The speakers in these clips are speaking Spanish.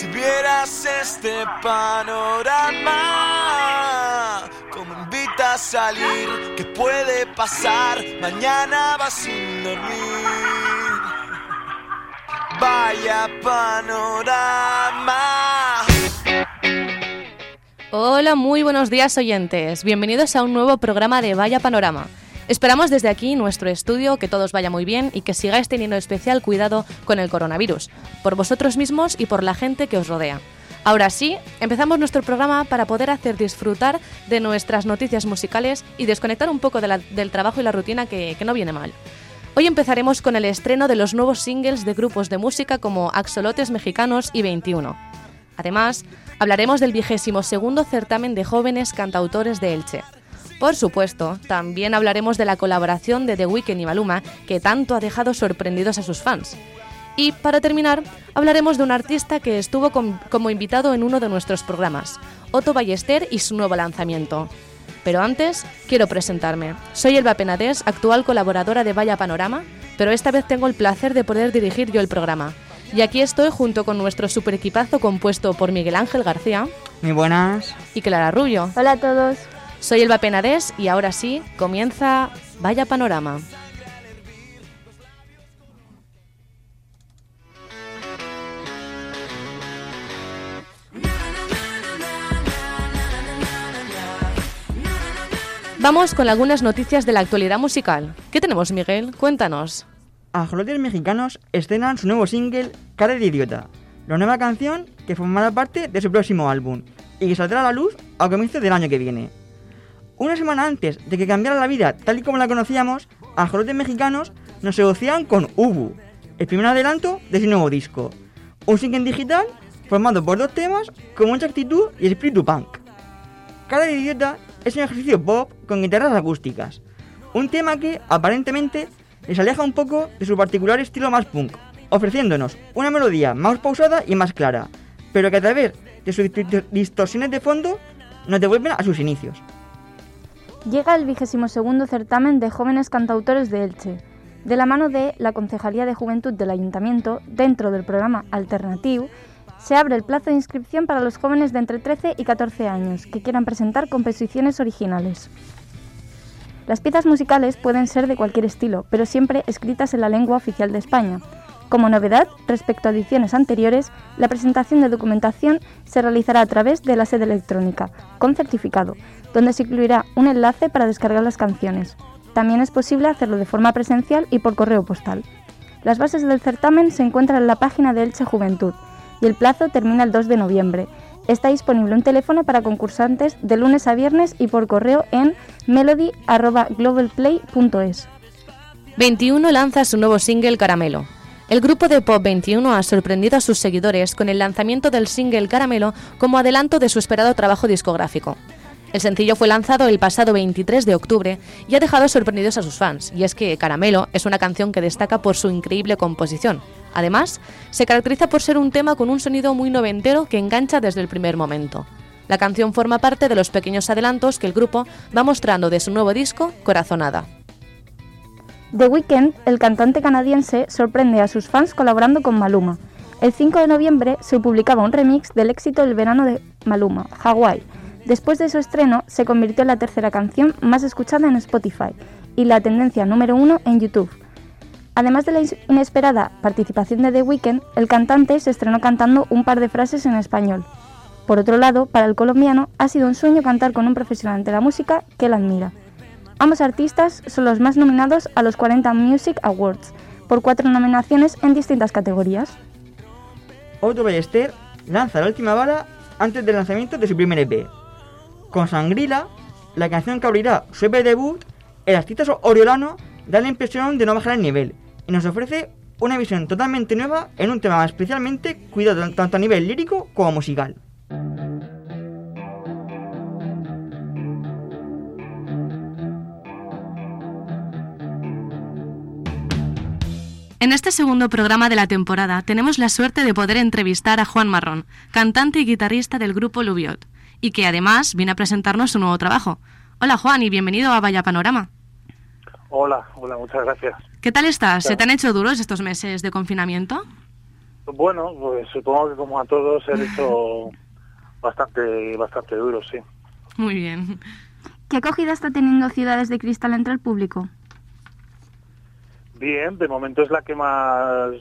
Si vieras este panorama, como invita a salir, ¿qué puede pasar? Mañana vas sin dormir. Vaya panorama. Hola, muy buenos días, oyentes. Bienvenidos a un nuevo programa de Vaya Panorama. Esperamos desde aquí, nuestro estudio, que todos vaya muy bien y que sigáis teniendo especial cuidado con el coronavirus, por vosotros mismos y por la gente que os rodea. Ahora sí, empezamos nuestro programa para poder hacer disfrutar de nuestras noticias musicales y desconectar un poco del trabajo y la rutina que no viene mal. Hoy empezaremos con el estreno de los nuevos singles de grupos de música como Axolotes Mexicanos y 21. Además, hablaremos del 22º certamen de jóvenes cantautores de Elche. Por supuesto, también hablaremos de la colaboración de The Weeknd y Maluma, que tanto ha dejado sorprendidos a sus fans. Y, para terminar, hablaremos de un artista que estuvo como invitado en uno de nuestros programas, Otto Ballester y su nuevo lanzamiento. Pero antes, quiero presentarme. Soy Elba Penedès, actual colaboradora de Vaya Panorama, pero esta vez tengo el placer de poder dirigir yo el programa. Y aquí estoy junto con nuestro super equipazo compuesto por Miguel Ángel García. Muy buenas. Y Clara Rubio. Hola a todos. Soy Elba Penedès y ahora sí, comienza Vaya Panorama. Vamos con algunas noticias de la actualidad musical. ¿Qué tenemos, Miguel? Cuéntanos. Axolotes Mexicanos estrenan su nuevo single, Cara de Idiota, la nueva canción que formará parte de su próximo álbum y que saldrá a la luz a comienzos del año que viene. Una semana antes de que cambiara la vida tal y como la conocíamos, Axolotes Mexicanos nos negociaban con Ubu, el primer adelanto de su nuevo disco. Un single digital formado por 2 temas con mucha actitud y espíritu punk. Cara de Idiota es un ejercicio pop con guitarras acústicas, un tema que, aparentemente, les aleja un poco de su particular estilo más punk, ofreciéndonos una melodía más pausada y más clara, pero que a través de sus distorsiones de fondo nos devuelven a sus inicios. Llega el 22º certamen de jóvenes cantautores de Elche. De la mano de la Concejalía de Juventud del Ayuntamiento, dentro del programa Alternatiu, se abre el plazo de inscripción para los jóvenes de entre 13 y 14 años que quieran presentar composiciones originales. Las piezas musicales pueden ser de cualquier estilo, pero siempre escritas en la lengua oficial de España. Como novedad, respecto a ediciones anteriores, la presentación de documentación se realizará a través de la sede electrónica, con certificado, donde se incluirá un enlace para descargar las canciones. También es posible hacerlo de forma presencial y por correo postal. Las bases del certamen se encuentran en la página de Elche Juventud y el plazo termina el 2 de noviembre. Está disponible un teléfono para concursantes de lunes a viernes y por correo en melody@globalplay.es. 21 lanza su nuevo single Caramelo. El grupo de pop 21 ha sorprendido a sus seguidores con el lanzamiento del single Caramelo como adelanto de su esperado trabajo discográfico. El sencillo fue lanzado el pasado 23 de octubre y ha dejado sorprendidos a sus fans, y es que Caramelo es una canción que destaca por su increíble composición. Además, se caracteriza por ser un tema con un sonido muy noventero que engancha desde el primer momento. La canción forma parte de los pequeños adelantos que el grupo va mostrando de su nuevo disco, Corazonada. The Weeknd, el cantante canadiense, sorprende a sus fans colaborando con Maluma. El 5 de noviembre se publicaba un remix del éxito del verano de Maluma, Hawaii. Después de su estreno, se convirtió en la tercera canción más escuchada en Spotify y la tendencia número 1 en YouTube. Además de la inesperada participación de The Weeknd, el cantante se estrenó cantando un par de frases en español. Por otro lado, para el colombiano, ha sido un sueño cantar con un profesional de la música que él admira. Ambos artistas son los más nominados a los 40 Music Awards, por 4 nominaciones en distintas categorías. Otto Ballester lanza la última bala antes del lanzamiento de su primer EP. Con Sangrila, la canción que abrirá su EP debut, el artista oriolano da la impresión de no bajar el nivel y nos ofrece una visión totalmente nueva en un tema especialmente cuidado tanto a nivel lírico como musical. En este segundo programa de la temporada tenemos la suerte de poder entrevistar a Juan Marrón, cantante y guitarrista del grupo Lubiot, y que además viene a presentarnos su nuevo trabajo. Hola Juan y bienvenido a Vaya Panorama. Hola, muchas gracias. ¿Qué tal estás? ¿Se te han hecho duros estos meses de confinamiento? Bueno, pues supongo que como a todos se han hecho bastante duros, sí. Muy bien. ¿Qué acogida está teniendo Ciudades de Cristal entre el público? Bien, de momento es la que más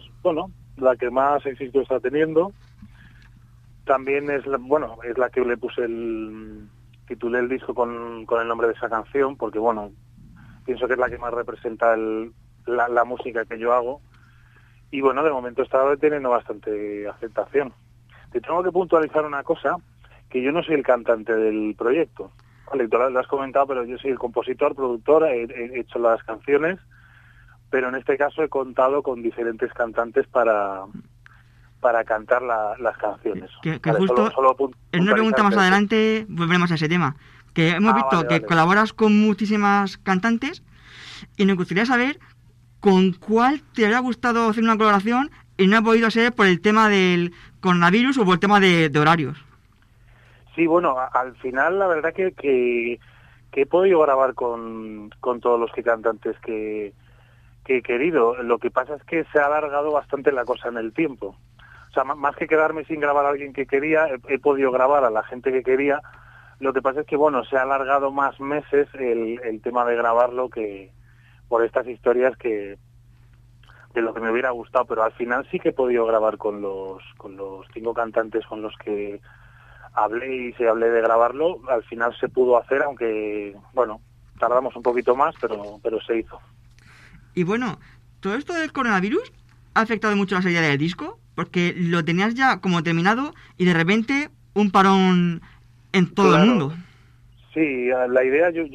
éxito está teniendo. También es la que le titulé el disco con el nombre de esa canción, porque bueno, pienso que es la que más representa la música que yo hago. Y bueno, de momento está teniendo bastante aceptación. Te tengo que puntualizar una cosa, que yo no soy el cantante del proyecto. Vale, tú lo has comentado, pero yo soy el compositor, productor, he hecho las canciones, pero en este caso he contado con diferentes cantantes para cantar las canciones. Que justo en una pregunta más adelante volveremos a ese tema. Que hemos visto que colaboras con muchísimas cantantes y nos gustaría saber con cuál te habría gustado hacer una colaboración y no ha podido ser por el tema del coronavirus o por el tema de horarios. Sí, bueno, al final la verdad que he podido grabar con todos los cantantes que he querido. Lo que pasa es que se ha alargado bastante la cosa en el tiempo. O sea, más que quedarme sin grabar a alguien que quería, he podido grabar a la gente que quería. Lo que pasa es que, bueno, se ha alargado más meses el tema de grabarlo que por estas historias de lo que me hubiera gustado. Pero al final sí que he podido grabar con los 5 cantantes con los que hablé de grabarlo. Al final se pudo hacer, aunque, bueno, tardamos un poquito más, pero se hizo. Y bueno, todo esto del coronavirus ha afectado mucho la salida del disco, porque lo tenías ya como terminado y de repente un parón en todo el mundo. Sí, la idea, yo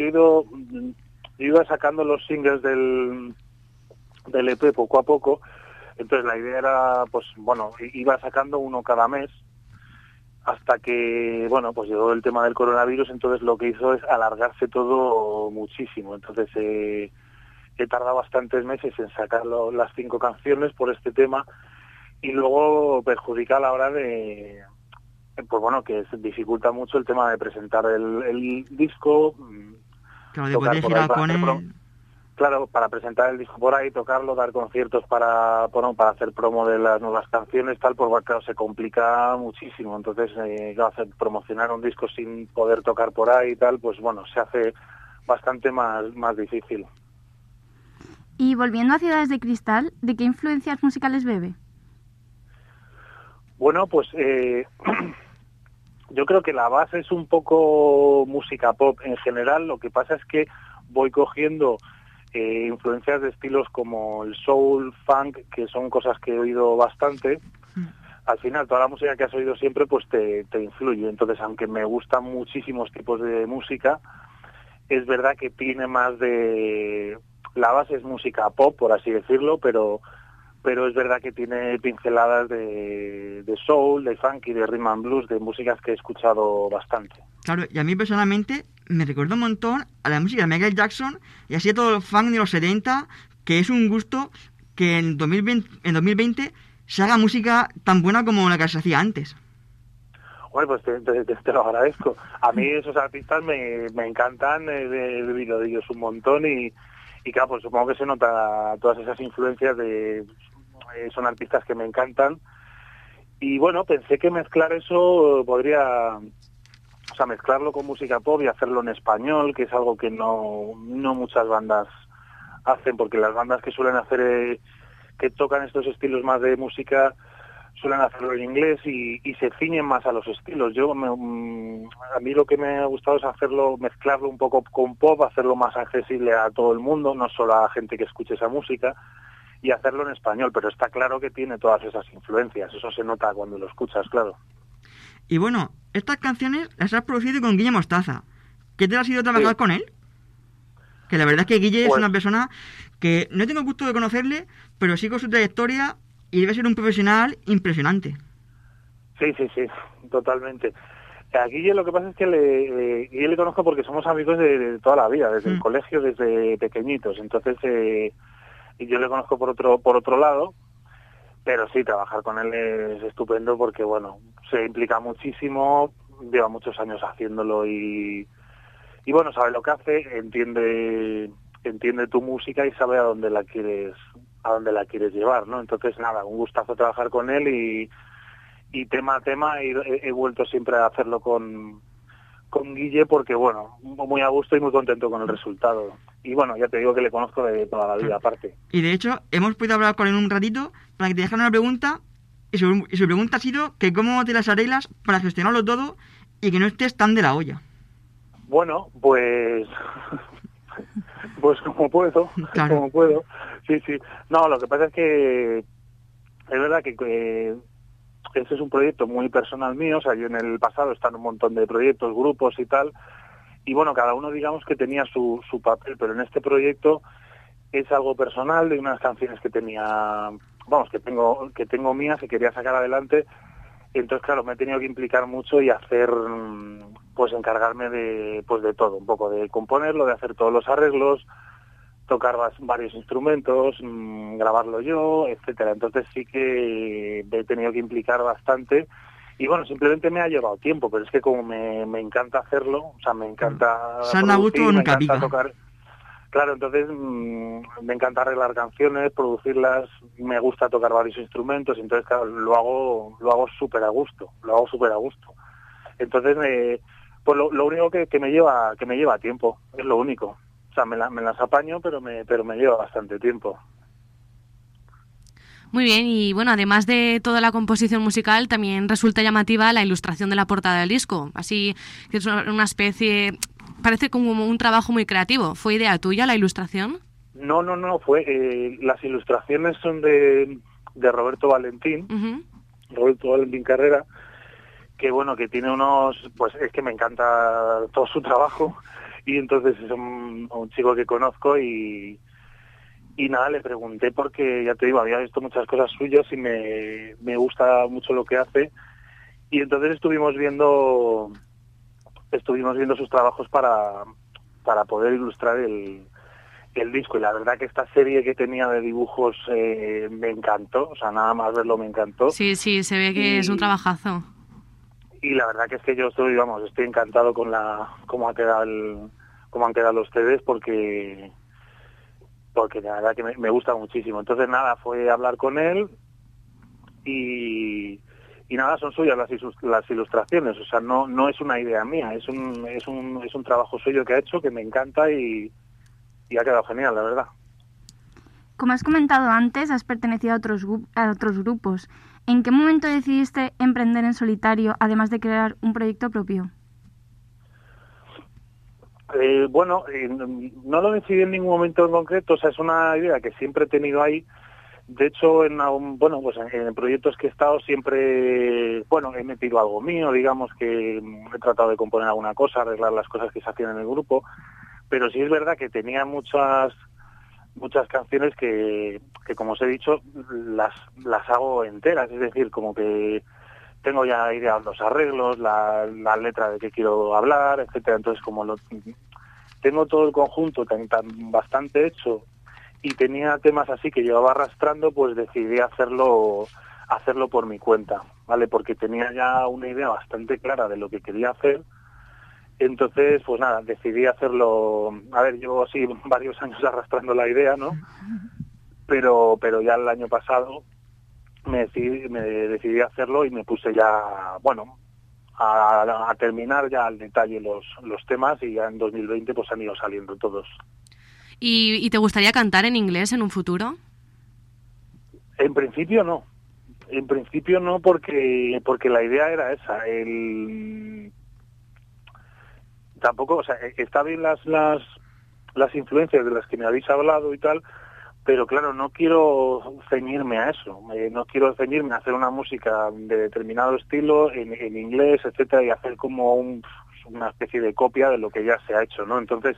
iba sacando los singles del EP poco a poco, entonces la idea era, pues bueno, iba sacando uno cada mes, hasta que, bueno, pues llegó el tema del coronavirus, entonces lo que hizo es alargarse todo muchísimo. Entonces he tardado bastantes meses en sacar las 5 canciones por este tema, y luego perjudica a la hora de, pues bueno, que se dificulta mucho el tema de presentar el disco. Claro, de poder girar con él. Claro, para presentar el disco por ahí, tocarlo, dar conciertos para hacer promo de las nuevas canciones, tal, pues claro, se complica muchísimo. Entonces, promocionar un disco sin poder tocar por ahí y tal, pues bueno, se hace bastante más difícil. Y volviendo a Ciudades de Cristal, ¿de qué influencias musicales bebe? Bueno, pues yo creo que la base es un poco música pop en general. Lo que pasa es que voy cogiendo influencias de estilos como el soul, funk, que son cosas que he oído bastante. Al final, toda la música que has oído siempre pues te influye. Entonces, aunque me gustan muchísimos tipos de música, es verdad que tiene más de... La base es música pop, por así decirlo, pero es verdad que tiene pinceladas de soul, de funk y de rhythm and blues, de músicas que he escuchado bastante. Claro, y a mí personalmente me recuerda un montón a la música de Michael Jackson y así a todo el funk de los 70, que es un gusto que en 2020 se haga música tan buena como la que se hacía antes. Bueno, pues te lo agradezco. A mí esos artistas me encantan, he bebido de ellos un montón y claro, pues supongo que se nota todas esas influencias son artistas que me encantan. Y bueno, pensé que mezclar eso podría... O sea, mezclarlo con música pop y hacerlo en español, que es algo que no muchas bandas hacen, porque las bandas que suelen hacer, que tocan estos estilos más de música, suelen hacerlo en inglés y se ciñen más a los estilos. A mí lo que me ha gustado es mezclarlo un poco con pop, hacerlo más accesible a todo el mundo, no solo a la gente que escuche esa música, y hacerlo en español, pero está claro que tiene todas esas influencias, eso se nota cuando lo escuchas, claro. Y bueno, estas canciones las has producido con Guille Mostaza. ¿Qué te ha sido trabajar con él? Que la verdad es que Guille es una persona que no tengo gusto de conocerle, pero sigo su trayectoria y debe ser un profesional impresionante. Sí, totalmente. A Guille lo que pasa es que Guille le conozco porque somos amigos de toda la vida, desde el colegio, desde pequeñitos. Entonces, y yo le conozco por otro lado, pero sí, trabajar con él es estupendo porque, bueno, se implica muchísimo, lleva muchos años haciéndolo y bueno, sabe lo que hace, entiende tu música y sabe a dónde la quieres a dónde la quieres llevar, ¿no? Entonces, nada, un gustazo trabajar con él y tema a tema he vuelto siempre a hacerlo con Guille porque, bueno, muy a gusto y muy contento con el resultado. Y bueno, ya te digo que le conozco de toda la vida, aparte. Y de hecho, hemos podido hablar con él un ratito para que te dejara una pregunta y su pregunta ha sido que cómo te las arreglas para gestionarlo todo y que no estés tan de la olla. Bueno, pues como puedo, Claro. como puedo. Sí. No, lo que pasa es que es verdad que este es un proyecto muy personal mío, o sea, yo en el pasado he estado en un montón de proyectos, grupos y tal, y bueno, cada uno digamos que tenía su papel, pero en este proyecto es algo personal de unas canciones que tenía, vamos, que tengo mías, que quería sacar adelante. Entonces, claro, me he tenido que implicar mucho y hacer, pues encargarme de todo, un poco de componerlo, de hacer todos los arreglos, tocar varios instrumentos, grabarlo yo, etcétera. Entonces sí que he tenido que implicar bastante y bueno, simplemente me ha llevado tiempo, pero es que como me encanta hacerlo, o sea, me encanta producir, me encanta tocar. Claro, entonces me encanta arreglar canciones, producirlas, me gusta tocar varios instrumentos, entonces claro, lo hago súper a gusto, Entonces, pues lo único que me lleva tiempo, es lo único. O sea, me las apaño, pero me lleva bastante tiempo. Muy bien, y bueno, además de toda la composición musical, también resulta llamativa la ilustración de la portada del disco. Así que es una especie, parece como un trabajo muy creativo. ¿Fue idea tuya la ilustración? No, fue, las ilustraciones son de Roberto Valentín, Roberto Valentín Carrera, que bueno, que tiene pues es que me encanta todo su trabajo, y entonces es un chico que conozco y nada, le pregunté porque, ya te digo, había visto muchas cosas suyas y me gusta mucho lo que hace, y entonces estuvimos viendo sus trabajos para poder ilustrar el disco, y la verdad que esta serie que tenía de dibujos me encantó, o sea, nada más verlo me encantó. Sí, se ve que es un trabajazo. Y la verdad que es que yo estoy encantado con cómo han quedado los CDs porque la verdad que me gusta muchísimo. Entonces nada, fue hablar con él y nada, son suyas las ilustraciones, o sea, no es una idea mía, es un trabajo suyo que ha hecho, que me encanta y ha quedado genial, la verdad. Como has comentado antes, has pertenecido a otros grupos. ¿En qué momento decidiste emprender en solitario, además de crear un proyecto propio? No lo decidí en ningún momento en concreto, o sea, es una idea que siempre he tenido ahí. De hecho, en proyectos que he estado siempre, he metido algo mío, digamos que he tratado de componer alguna cosa, arreglar las cosas que se hacían en el grupo, pero sí es verdad que tenía muchas canciones que como os he dicho, las hago enteras, es decir, como que tengo ya ideados los arreglos, la letra de qué quiero hablar, etcétera. Entonces, como tengo todo el conjunto tan bastante hecho y tenía temas así que llevaba arrastrando, pues decidí hacerlo por mi cuenta, ¿vale? Porque tenía ya una idea bastante clara de lo que quería hacer. Entonces, pues nada, decidí hacerlo. A ver, llevo así varios años arrastrando la idea, ¿no? Pero ya el año pasado me decidí hacerlo y me puse ya, a terminar ya al detalle los temas, y ya en 2020 pues han ido saliendo todos. ¿Y te gustaría cantar en inglés en un futuro? En principio no. Porque la idea era esa. Tampoco, o sea, está bien las influencias de las que me habéis hablado y tal, pero claro, no quiero ceñirme a eso, no quiero ceñirme a hacer una música de determinado estilo en inglés, etcétera, y hacer como una especie de copia de lo que ya se ha hecho, ¿no? Entonces,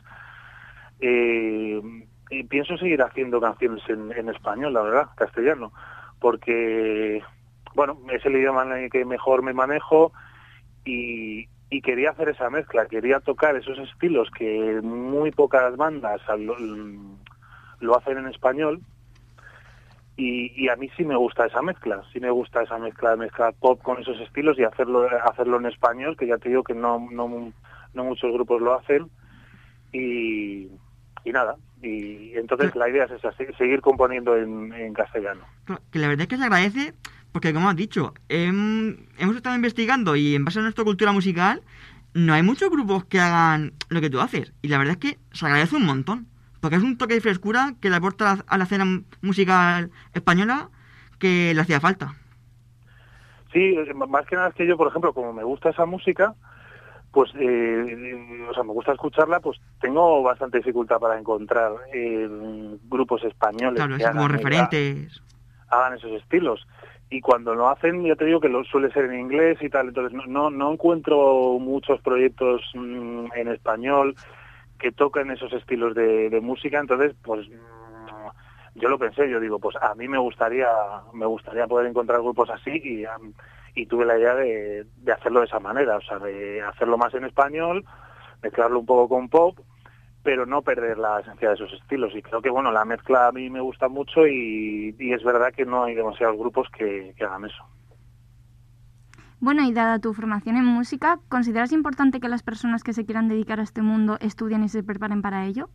pienso seguir haciendo canciones en español, la verdad, castellano, porque, es el idioma en el que mejor me manejo y quería hacer esa mezcla, quería tocar esos estilos que muy pocas bandas lo hacen en español, y a mí sí me gusta esa mezcla, de mezclar pop con esos estilos y hacerlo en español, que ya te digo que no muchos grupos lo hacen, y nada, Y entonces la idea es esa, seguir componiendo en castellano. Claro, que la verdad es que se agradece, porque como has dicho, hemos estado investigando y en base a nuestra cultura musical, no hay muchos grupos que hagan lo que tú haces. Y la verdad es que se agradece un montón, porque es un toque de frescura que le aporta a la escena musical española que le hacía falta. Sí, más que nada es que yo, por ejemplo, como me gusta esa música, pues, o sea, me gusta escucharla, pues tengo bastante dificultad para encontrar grupos españoles Claro, que así como referentes. hagan esos estilos. Y cuando lo hacen, ya te digo que lo suele ser en inglés y tal, entonces no encuentro muchos proyectos en español que toquen esos estilos de música, entonces, pues yo lo pensé, yo digo, pues a mí me gustaría poder encontrar grupos así y tuve la idea de hacerlo de esa manera, o sea, de hacerlo más en español, mezclarlo un poco con pop, pero no perder la esencia de esos estilos. Y creo que, bueno, la mezcla a mí me gusta mucho y es verdad que no hay demasiados grupos que hagan eso. Bueno, y dada tu formación en música, ¿consideras importante que las personas que se quieran dedicar a este mundo estudien y se preparen para ello?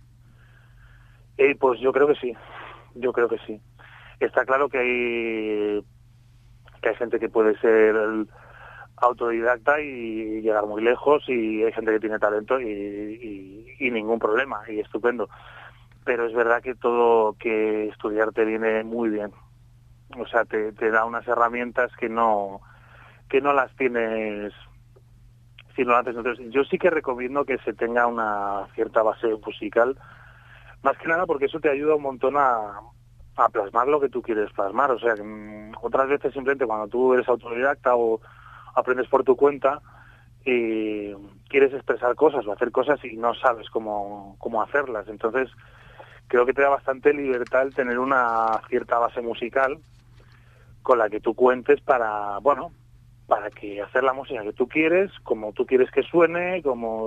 Pues yo creo que sí. Está claro que hay gente que puede ser autodidacta y llegar muy lejos, y hay gente que tiene talento y ningún problema, y estupendo. Pero es verdad que estudiar te viene muy bien. O sea, te da unas herramientas que no las tienes si no lo haces. Entonces, yo sí que recomiendo que se tenga una cierta base musical, más que nada porque eso te ayuda un montón a plasmar lo que tú quieres plasmar. O sea, otras veces simplemente cuando tú eres autodidacta o aprendes por tu cuenta, quieres expresar cosas o hacer cosas y no sabes cómo hacerlas. Entonces, creo que te da bastante libertad el tener una cierta base musical con la que tú cuentes para que hacer la música que tú quieres, como tú quieres que suene,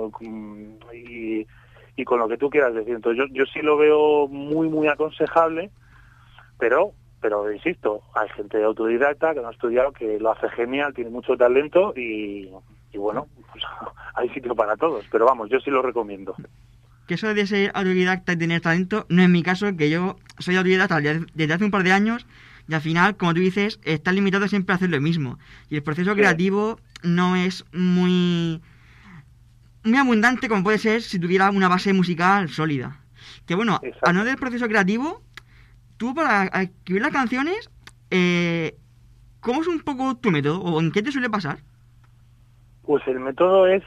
y con lo que tú quieras decir. Entonces yo sí lo veo muy, muy aconsejable, pero insisto, hay gente autodidacta que no ha estudiado, que lo hace genial, tiene mucho talento y bueno, pues hay sitio para todos. Pero vamos, yo sí lo recomiendo. Que eso de ser autodidacta y tener talento no es mi caso, que yo soy autodidacta desde hace un par de años y al final, como tú dices, estás limitado siempre a hacer lo mismo. Y el proceso creativo no es muy abundante como puede ser si tuviera una base musical sólida. Que bueno, hablando del proceso creativo, tú para escribir las canciones, ¿cómo es un poco tu método o en qué te suele pasar? Pues el método es,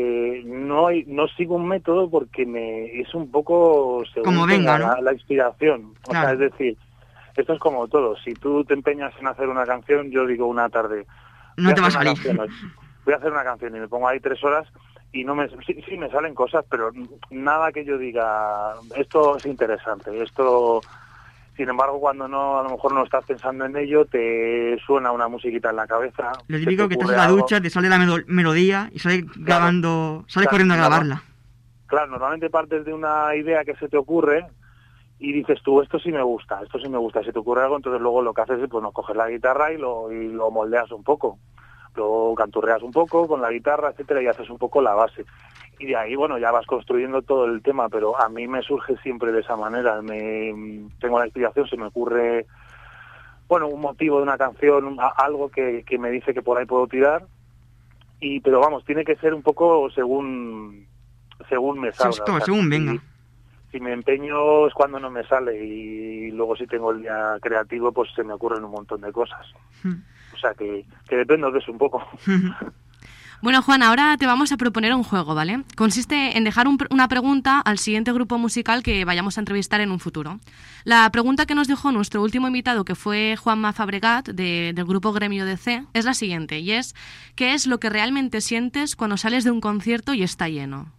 no sigo un método porque es un poco según como venga, ¿no? la inspiración. O claro. sea, es decir, esto es como todo. Si tú te empeñas en hacer una canción, yo digo una tarde, no te va a salir. Voy a hacer una canción y me pongo ahí 3 horas y sí me salen cosas, pero nada que yo diga, esto es interesante, esto... Sin embargo, cuando a lo mejor no estás pensando en ello, te suena una musiquita en la cabeza. Lo típico que estás en la ducha, te sale la melodía y sales grabando, sales corriendo a grabarla. Claro, normalmente partes de una idea que se te ocurre y dices tú, esto sí me gusta. Si te ocurre algo, entonces luego lo que haces es, no coges la guitarra y lo moldeas un poco. Lo canturreas un poco con la guitarra, etcétera, y haces un poco la base. Y de ahí, ya vas construyendo todo el tema, pero a mí me surge siempre de esa manera. Tengo la inspiración, se me ocurre, un motivo de una canción, algo que me dice que por ahí puedo tirar, pero tiene que ser un poco según me salga. Según venga. Si me empeño es cuando no me sale, y luego si tengo el día creativo, pues se me ocurren un montón de cosas. O sea que depende de eso un poco. Bueno, Juan, ahora te vamos a proponer un juego, ¿vale? Consiste en dejar una pregunta al siguiente grupo musical que vayamos a entrevistar en un futuro. La pregunta que nos dejó nuestro último invitado, que fue Juanma Fabregat, del grupo Gremio DC, es la siguiente, y es: ¿qué es lo que realmente sientes cuando sales de un concierto y está lleno?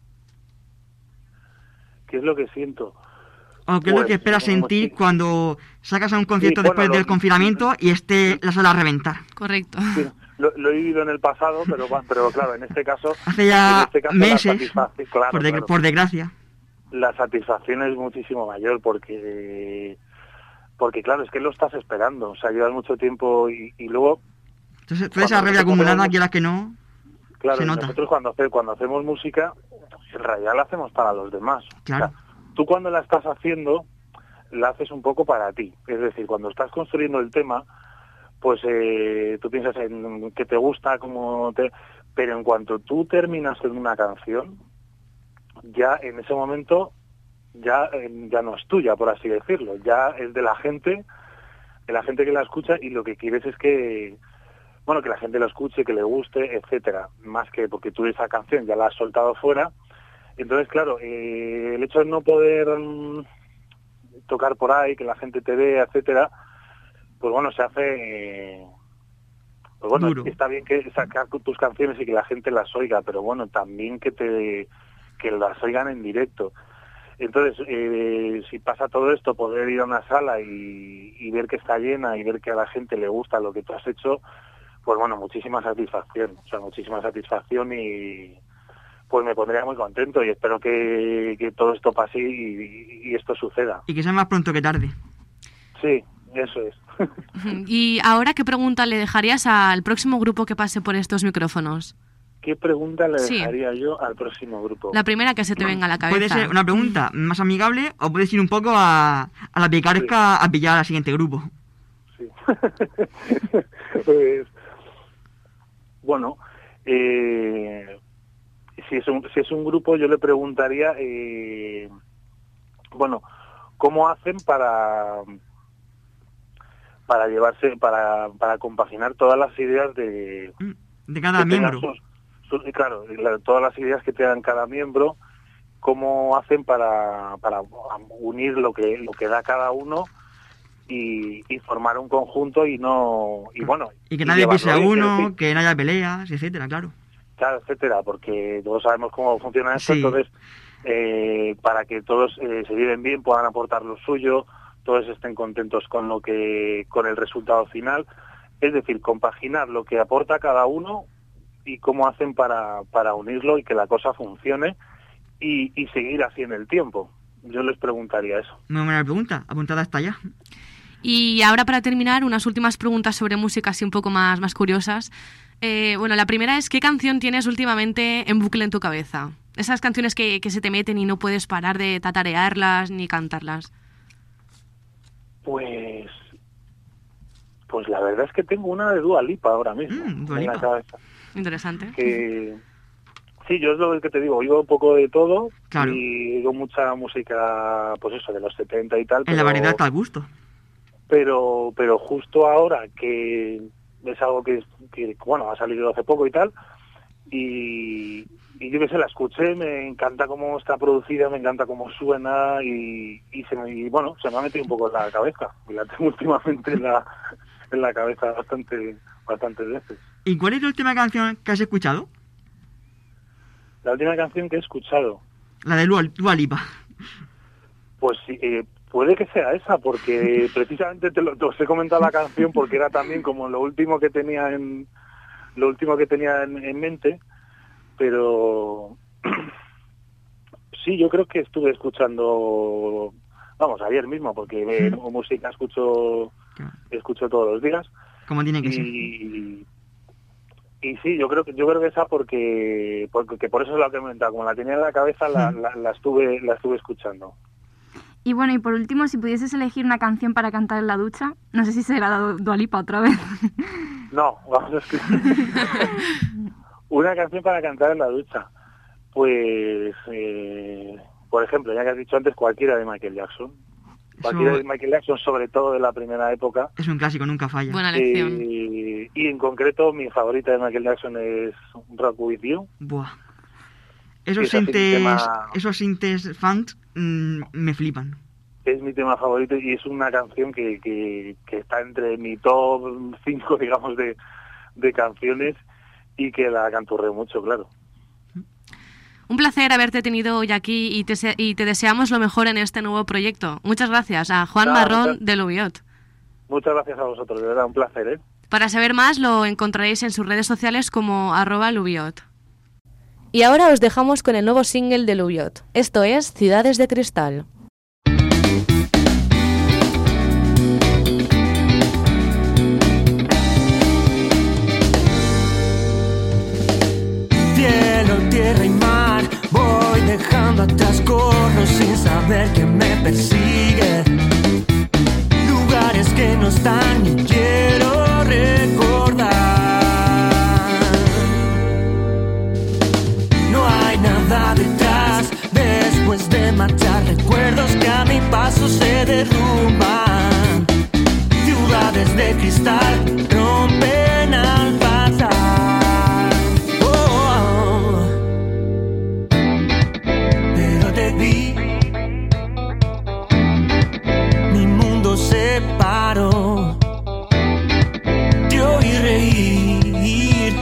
¿Qué es lo que siento? ¿O qué es lo que esperas sentir cuando sacas a un concierto después del confinamiento y esté la sala a reventar? Correcto. Sí. Lo he vivido en el pasado, pero claro, en este caso... Hace ya meses, por desgracia. La satisfacción es muchísimo mayor porque claro, es que lo estás esperando. O sea, llevas mucho tiempo y luego... Entonces, toda esa rabia acumulada, quieras que no, claro, se nota. Nosotros cuando hacemos música, en realidad la hacemos para los demás. Claro. O sea, tú cuando la estás haciendo, la haces un poco para ti. Es decir, cuando estás construyendo el tema, pues tú piensas en qué te gusta, pero en cuanto tú terminas en una canción, ya en ese momento ya no es tuya, por así decirlo, ya es de la gente que la escucha, y lo que quieres es que la gente lo escuche, que le guste, etcétera, más que porque tú esa canción ya la has soltado fuera. Entonces, claro, el hecho de no poder tocar por ahí, que la gente te vea, etcétera, pues bueno, se hace... Pues bueno, duro. Está bien que sacar tus canciones y que la gente las oiga, pero bueno, también que las oigan en directo. Entonces, si pasa todo esto, poder ir a una sala y ver que está llena y ver que a la gente le gusta lo que tú has hecho, pues bueno, muchísima satisfacción. O sea, muchísima satisfacción, y pues me pondría muy contento, y espero que todo esto pase y esto suceda. Y que sea más pronto que tarde. Sí, eso es. Y ahora, ¿qué pregunta le dejarías al próximo grupo que pase por estos micrófonos? ¿Qué pregunta le dejaría yo al próximo grupo? La primera que se te venga a la cabeza. Puede ser una pregunta más amigable, o puedes ir un poco a la picaresca, a pillar al siguiente grupo. Sí. Pues, bueno, si es un grupo, yo le preguntaría, ¿cómo hacen para llevarse, para compaginar todas las ideas de cada miembro? Claro, todas las ideas que tengan cada miembro, ¿cómo hacen para unir lo que da cada uno y formar un conjunto y que nadie pise a uno, que no haya peleas, etcétera, claro, etcétera, porque todos sabemos cómo funciona esto. Sí. Entonces, para que todos se lleven bien, puedan aportar lo suyo, todos estén contentos con el resultado final, es decir, compaginar lo que aporta cada uno y cómo hacen para unirlo y que la cosa funcione y seguir así en el tiempo. Yo les preguntaría eso. Muy buena pregunta, apuntada hasta allá. Y ahora, para terminar, unas últimas preguntas sobre música así un poco más curiosas. La primera es, ¿qué canción tienes últimamente en bucle en tu cabeza? Esas canciones que se te meten y no puedes parar de tatarearlas ni cantarlas. Pues la verdad es que tengo una de Dua Lipa ahora mismo en la cabeza. Interesante. Sí, yo es lo que te digo, oigo un poco de todo, claro, y oigo mucha música, pues eso, de los 70 y tal. En la variedad está al gusto. Pero justo ahora, que es algo que ha salido hace poco y tal, y yo que sé, la escuché, me encanta cómo está producida, me encanta cómo suena, y se me ha metido un poco en la cabeza, y la tengo últimamente en la cabeza bastantes veces. ¿Y cuál es la última canción que has escuchado? La última canción que he escuchado. La de Dua Lipa. Pues sí, puede que sea esa, porque precisamente te os he comentado la canción porque era también como lo último que tenía en mente, pero sí, yo creo que estuve escuchando, ayer mismo, porque música escucho todos los días. Como tiene que ser. Y sí, yo creo que esa porque por eso es la que he comentado, como la tenía en la cabeza, la estuve escuchando. Y bueno, y por último, si pudieses elegir una canción para cantar en la ducha, no sé si será Dua Lipa otra vez. No, vamos a escuchar una canción para cantar en la ducha. Pues, por ejemplo, ya que has dicho antes, cualquiera de Michael Jackson. Cualquiera de Michael Jackson, sobre todo de la primera época. Es un clásico, nunca falla. Buena lección. Y en concreto, mi favorita de Michael Jackson es Rock With You. Buah. Esos sintes funk me flipan. Es mi tema favorito y es una canción que está entre mi top 5, digamos, de canciones, y que la canturreo mucho, claro. Un placer haberte tenido hoy aquí y te deseamos lo mejor en este nuevo proyecto. Muchas gracias a Juan Marrón de Lubiot. Muchas gracias a vosotros, de verdad, un placer, Para saber más lo encontraréis en sus redes sociales como @Lubiot. Y ahora os dejamos con el nuevo single de Lubiot. Esto es Ciudades de Cristal. Cielo, tierra y mar, voy dejando atrás, corro sin saber el que me persigue. Lugares que no están y quiero recordar. No hay nada detrás después de marchar, recuerdos que a mi paso se derrumban. Ciudades de cristal rompen al pasar. Oh, pero te vi, mi mundo se paró. Te oí reír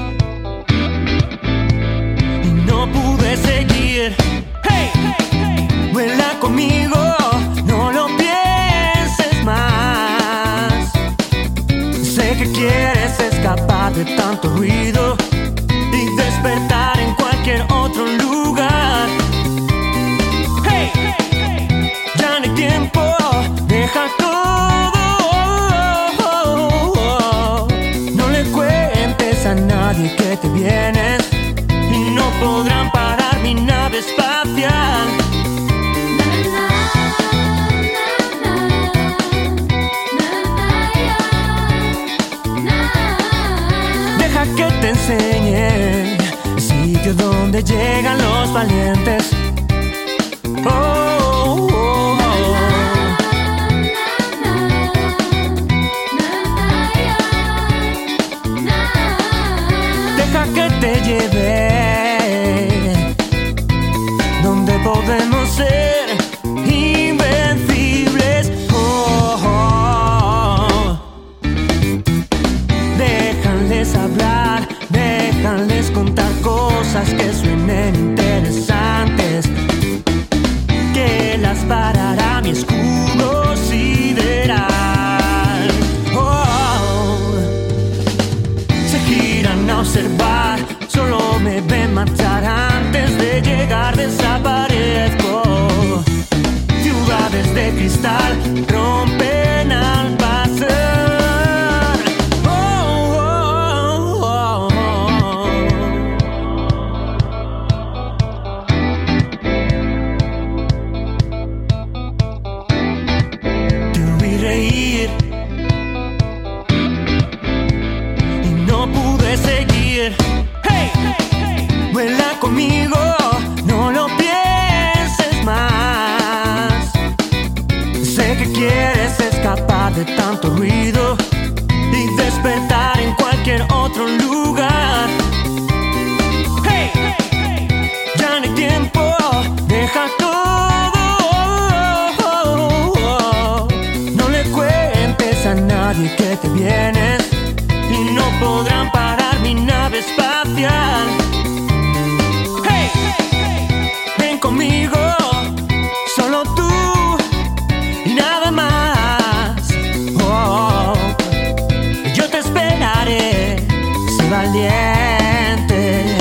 y no pude seguir. Hey, vuela conmigo, no lo pienses más. Sé que quieres escapar de tanto ruido y despertar en cualquier otro lugar. Hey, ya no hay tiempo, deja todo. No le cuentes a nadie que te vienes y no podrán parar mi nave espacial. Deja que te enseñe el sitio donde llegan los valientes. Oh, oh, oh. Deja que te lleve donde podemos ser invencibles. Oh, oh. Déjales hablar, déjales contar cosas que suenen interesantes, que las parará mi escudo sideral. Oh, se giran a observar, solo me ven marchar. Antes de llegar desaparezco. Ciudades de cristal rompen al pasar. Oh, oh, oh, oh. Te oí reír y no pude seguir. Hey, vuela conmigo, no lo pienses más. Sé que quieres escapar de tanto ruido y despertar en cualquier otro lugar. Hey, ya no hay tiempo, deja todo. No le cuentes a nadie que te vienes y no podrán parar mi nave espacial. Hey, ven conmigo, solo tú y nada más. Oh, yo te esperaré, sé valiente.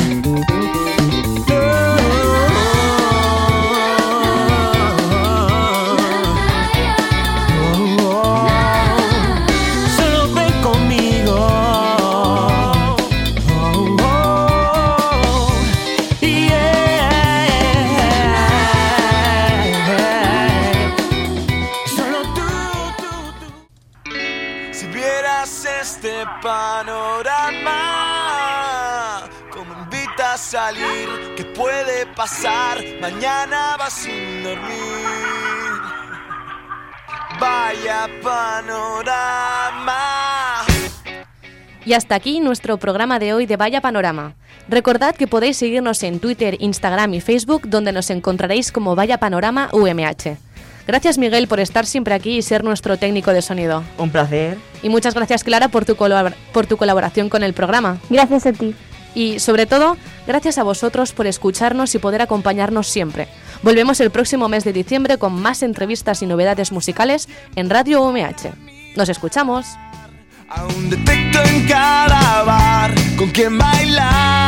Solo ven conmigo. Si vieras este panorama, como invita a salir, ¿qué puede pasar? Mañana vas sin dormir. Vaya panorama. Y hasta aquí nuestro programa de hoy de Vaya Panorama. Recordad que podéis seguirnos en Twitter, Instagram y Facebook, donde nos encontraréis como Vaya Panorama UMH. Gracias, Miguel, por estar siempre aquí y ser nuestro técnico de sonido. Un placer. Y muchas gracias, Clara, por tu colaboración con el programa. Gracias a ti. Y, sobre todo, gracias a vosotros por escucharnos y poder acompañarnos siempre. Volvemos el próximo mes de diciembre con más entrevistas y novedades musicales en Radio UMH. ¡Nos escuchamos! Aún detecto en cada bar con quien bailar.